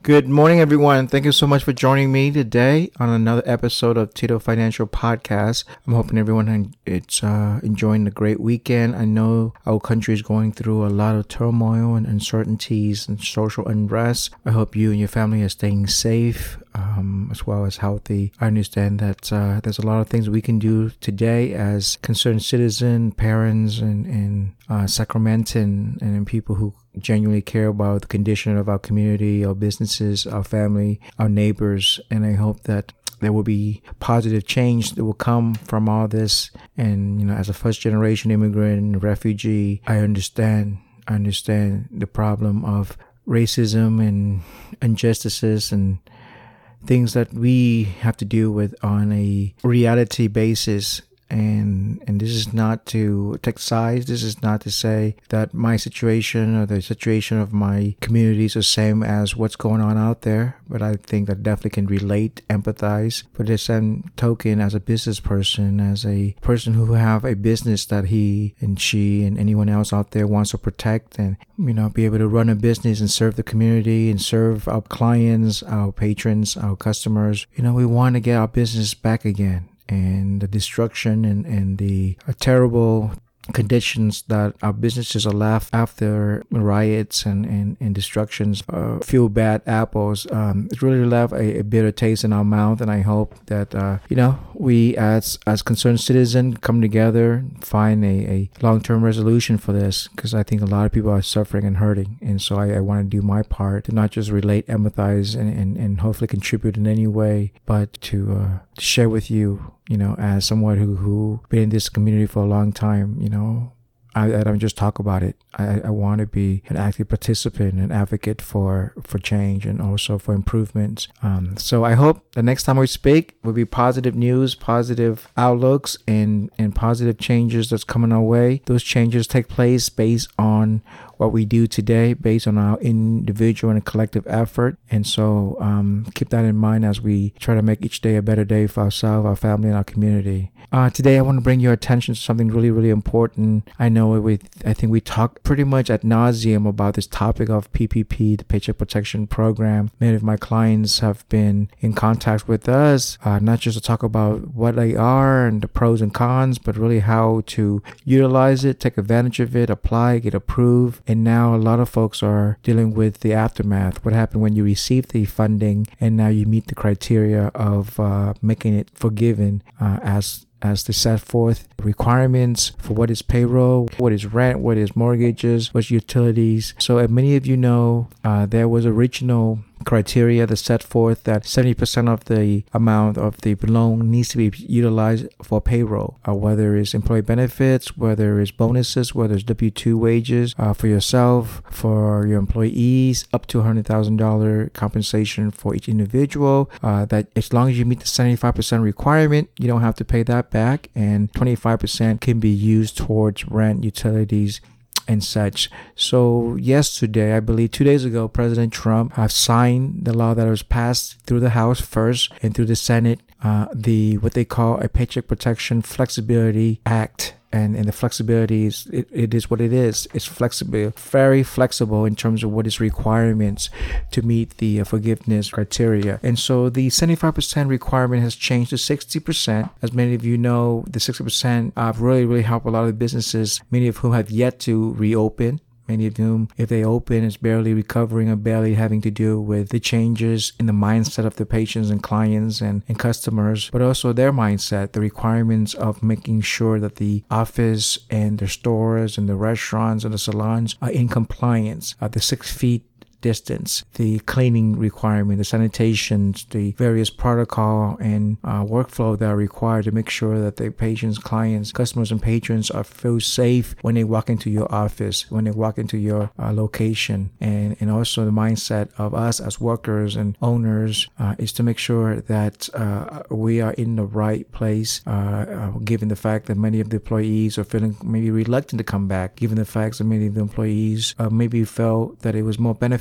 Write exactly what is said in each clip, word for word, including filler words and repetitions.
Good morning, everyone. Thank you so much for joining me today on another episode of Tito Financial Podcast. I'm hoping everyone is uh, enjoying a great weekend. I know our country is going through a lot of turmoil and uncertainties and social unrest. I hope you and your family are staying safe um, as well as healthy. I understand that uh, there's a lot of things we can do today as concerned citizens, parents, and, and uh, Sacramentan and, and people who genuinely care about the condition of our community, our businesses, our family, our neighbors. And I hope that there will be positive change that will come from all this. And, you know, as a first generation immigrant, refugee, I understand, I understand the problem of racism and injustices and things that we have to deal with on a reality basis. And and this is not to take sides. This is not to say that my situation or the situation of my community is the same as what's going on out there. But I think that definitely can relate, empathize. But the same token, as a business person, as a person who have a business that he and she and anyone else out there wants to protect and, you know, be able to run a business and serve the community and serve our clients, our patrons, our customers. You know, we want to get our business back again. And the destruction and, and the uh, terrible conditions that our businesses are left after riots and, and, and destructions, uh, few bad apples. Um, it really left a, a bitter taste in our mouth. And I hope that, uh, you know, we as as concerned citizens come together, find a, a long-term resolution for this, because I think a lot of people are suffering and hurting. And so I, I want to do my part to not just relate, empathize, and, and, and hopefully contribute in any way, but to uh, share with you, you know, as someone who, who been in this community for a long time, you know, I, I don't just talk about it. I, I want to be an active participant and advocate for, for change and also for improvements. Um, so I hope the next time we speak will be positive news, positive outlooks, and, and positive changes that's coming our way. Those changes take place based on what we do today, based on our individual and collective effort. And so um, keep that in mind as we try to make each day a better day for ourselves, our family, and our community. Uh, today, I want to bring your attention to something really, really important. I know we, I think we talked pretty much ad nauseum about this topic of P P P, the Paycheck Protection Program. Many of my clients have been in contact with us, uh, not just to talk about what they are and the pros and cons, but really how to utilize it, take advantage of it, apply, get approved. And now a lot of folks are dealing with the aftermath. What happened when you receive the funding and now you meet the criteria of uh, making it forgiven uh, as as they set forth requirements for what is payroll, what is rent, what is mortgages, what's utilities. So as many of you know, uh, there was original criteria that set forth that seventy percent of the amount of the loan needs to be utilized for payroll, uh, whether it's employee benefits, whether it's bonuses, whether it's W two wages uh, for yourself, for your employees, up to one hundred thousand dollars compensation for each individual. Uh, that as long as you meet the seventy-five percent requirement, you don't have to pay that back, and twenty-five percent can be used towards rent, utilities, and such. So yesterday, I believe two days ago, President Trump have signed the law that was passed through the House first and through the Senate, uh, the what they call a Paycheck Protection Flexibility Act. And, and the flexibility is, it, it is what it is. It's flexible, very flexible in terms of what is requirements to meet the uh, forgiveness criteria. And so the seventy-five percent requirement has changed to sixty percent. As many of you know, the sixty percent uh, really, really helped a lot of businesses, many of whom have yet to reopen. Many of whom, if they open, is barely recovering or barely having to deal with the changes in the mindset of the patients and clients and, and customers, but also their mindset, the requirements of making sure that the office and the stores and the restaurants and the salons are in compliance. Uh, the six feet distance, the cleaning requirement, the sanitations, the various protocol and uh, workflow that are required to make sure that the patients, clients, customers, and patrons are feel safe when they walk into your office, when they walk into your uh, location. And, and also the mindset of us as workers and owners uh, is to make sure that uh, we are in the right place, uh, uh, given the fact that many of the employees are feeling maybe reluctant to come back, given the fact that many of the employees uh, maybe felt that it was more beneficial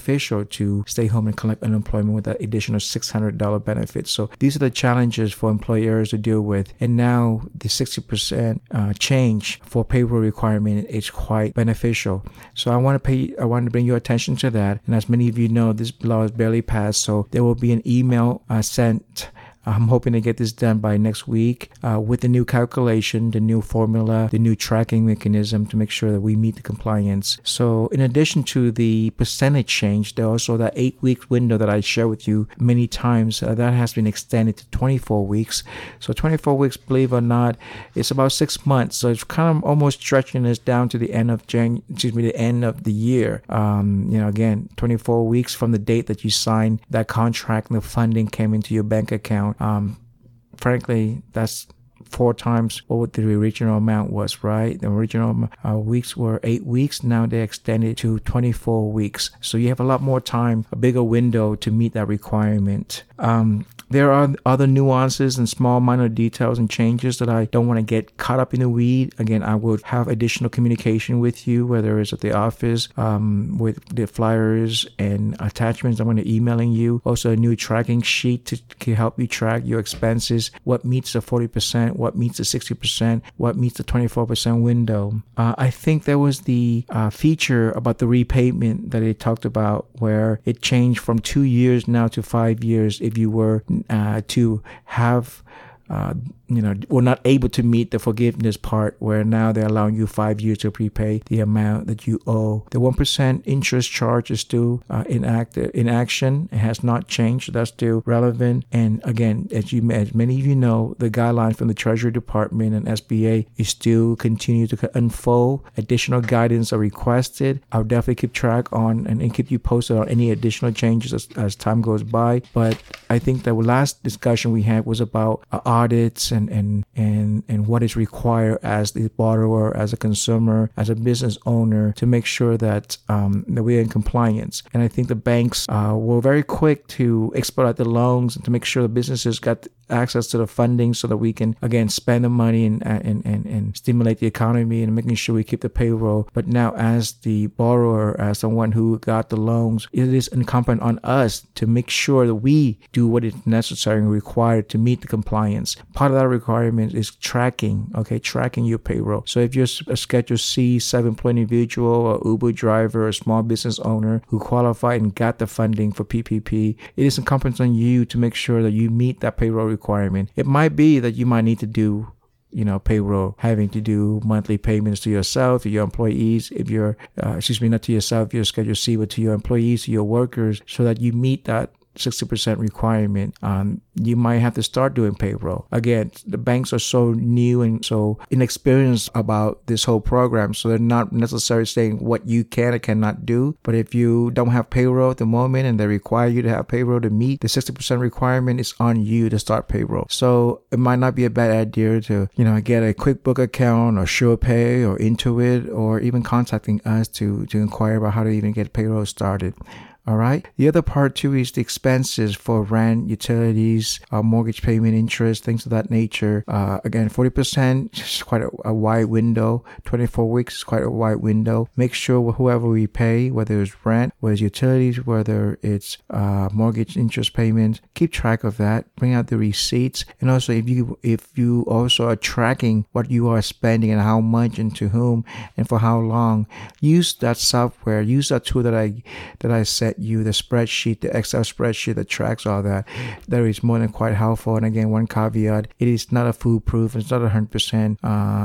beneficial to stay home and collect unemployment with that additional six hundred dollars benefit. So these are the challenges for employers to deal with. And now the sixty percent uh, change for payroll requirement is quite beneficial. So I want to pay, I want to bring your attention to that. And as many of you know, this law is barely passed. So there will be an email uh, sent. I'm hoping to get this done by next week uh, with the new calculation, the new formula, the new tracking mechanism to make sure that we meet the compliance. So in addition to the percentage change, there's also that eight week window that I share with you many times. Uh, that has been extended to twenty-four weeks. So twenty-four weeks, believe it or not, it's about six months. So it's kind of almost stretching us down to the end of Jan, excuse me, the end of the year. Um, you know, again, twenty-four weeks from the date that you signed that contract and the funding came into your bank account. Um, frankly, that's four times what the original amount was, right? The original uh, weeks were eight weeks. Now they extended to twenty-four weeks. So you have a lot more time, a bigger window to meet that requirement. Um, There are other nuances and small minor details and changes that I don't want to get caught up in the weed. Again, I would have additional communication with you, whether it's at the office, um, with the flyers and attachments I'm going to be emailing you. Also, a new tracking sheet to, to help you track your expenses, what meets the forty percent, what meets the sixty percent, what meets the twenty-four percent window. Uh, I think there was the uh, feature about the repayment that it talked about where it changed from two years now to five years if you were Uh, to have, uh, you know, were not able to meet the forgiveness part, where now they're allowing you five years to prepay the amount that you owe. The one percent interest charge is still uh, in, act, in action. It has not changed. That's still relevant. And again, as you as many of you know, the guidelines from the Treasury Department and S B A is still continue to unfold. Additional guidance are requested. I'll definitely keep track on and, and keep you posted on any additional changes as, as time goes by. But I think the last discussion we had was about uh, audits and And, and and and what is required as the borrower, as a consumer, as a business owner to make sure that um, that we're in compliance. And I think the banks uh, were very quick to expedite the loans and to make sure the businesses got access to the funding so that we can again spend the money and and and, and stimulate the economy and making sure we keep the payroll. But now, as the borrower, as someone who got the loans, it is incumbent on us to make sure that we do what is necessary and required to meet the compliance. Part of that requirement is tracking, okay, tracking your payroll. So if you're a Schedule C self-employed individual, or Uber driver, or small business owner who qualified and got the funding for P P P, it is incumbent on you to make sure that you meet that payroll requirement. It might be that you might need to do you know, payroll, having to do monthly payments to yourself, to your employees, if you're, uh, excuse me, not to yourself, you're Schedule C, but to your employees, to your workers, so that you meet that sixty percent requirement. Um, you might have to start doing payroll. Again, the banks are so new and so inexperienced about this whole program, so they're not necessarily saying what you can or cannot do. But if you don't have payroll at the moment and they require you to have payroll to meet the sixty percent requirement, it's on you to start payroll. So it might not be a bad idea to, you know, get a QuickBook account or SurePay or Intuit, or even contacting us to, to inquire about how to even get payroll started. All right. The other part too is the expenses for rent, utilities, uh, mortgage payment, interest, things of that nature. Uh, again, forty percent is quite a, a wide window. twenty-four weeks is quite a wide window. Make sure whoever we pay, whether it's rent, whether it's utilities, whether it's uh, mortgage interest payments, keep track of that. Bring out the receipts. And also if you, if you also are tracking what you are spending and how much and to whom and for how long, use that software, use that tool that I, that I set you, the spreadsheet, the Excel spreadsheet that tracks all that. That is more than quite helpful. And again, one caveat, it is not a foolproof, it's not a hundred percent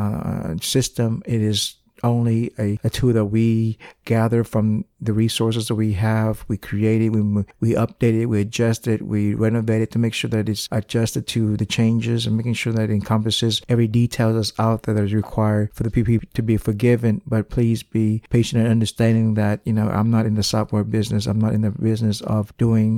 uh system. It is only a, a tool that we gather from the resources that we have. We create it, we we update it, we adjust it, we renovate it to make sure that it's adjusted to the changes and making sure that it encompasses every detail that's out there that is required for the P P P to be forgiven. But please be patient and understanding that, you know, I'm not in the software business. I'm not in the business of doing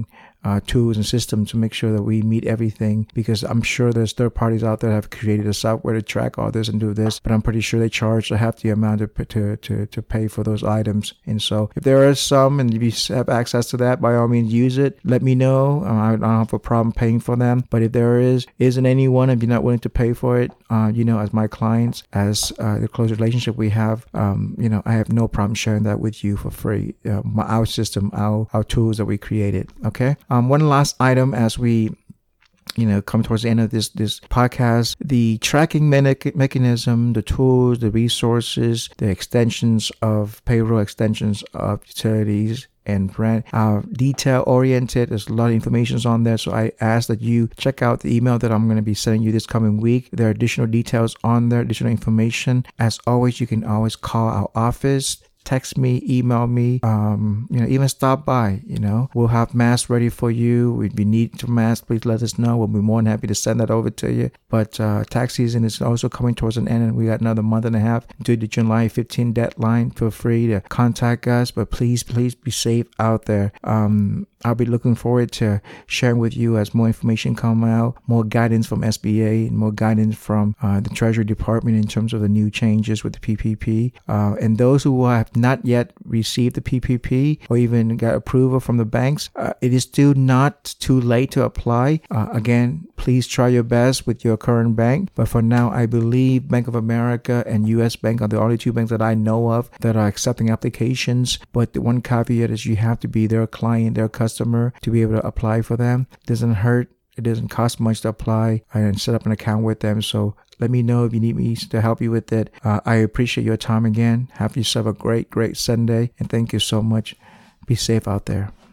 uh, tools and systems to make sure that we meet everything, because I'm sure there's third parties out there that have created a software to track all this and do this, but I'm pretty sure they charge a hefty amount to, to, to, to pay for those items. And so if there are some and if you have access to that, by all means use it. Let me know. Um, I don't have a problem paying for them. But if there is, isn't anyone, if you're not willing to pay for it, uh, you know, as my clients, as uh, the close relationship we have, um, you know, I have no problem sharing that with you for free. Uh, my, our system, our, our tools that we created. Okay. Um, one last item as we you know, come towards the end of this this podcast, the tracking me- mechanism, the tools, the resources, the extensions of payroll, extensions of utilities and rent are detail oriented. There's a lot of information on there. So I ask that you check out the email that I'm going to be sending you this coming week. There are additional details on there, additional information. As always, you can always call our office, text me, email me, um, you know, even stop by, you know. We'll have masks ready for you. If you need to mask, please let us know. We'll be more than happy to send that over to you. But uh, tax season is also coming towards an end, and we got another month and a half to the July fifteenth deadline. Feel free to contact us, but please, please be safe out there. Um, I'll be looking forward to sharing with you as more information come out, more guidance from S B A, and more guidance from uh, the Treasury Department in terms of the new changes with the P P P. Uh, and those who have not yet received the P P P or even got approval from the banks, uh, it is still not too late to apply. Uh, again, please try your best with your current bank. But for now, I believe Bank of America and U S Bank are the only two banks that I know of that are accepting applications. But the one caveat is you have to be their client, their customer, to be able to apply for them. It doesn't hurt. It doesn't cost much to apply and set up an account with them. So let me know if you need me to help you with it. Uh, I appreciate your time again. Have yourself a great, great Sunday. And thank you so much. Be safe out there.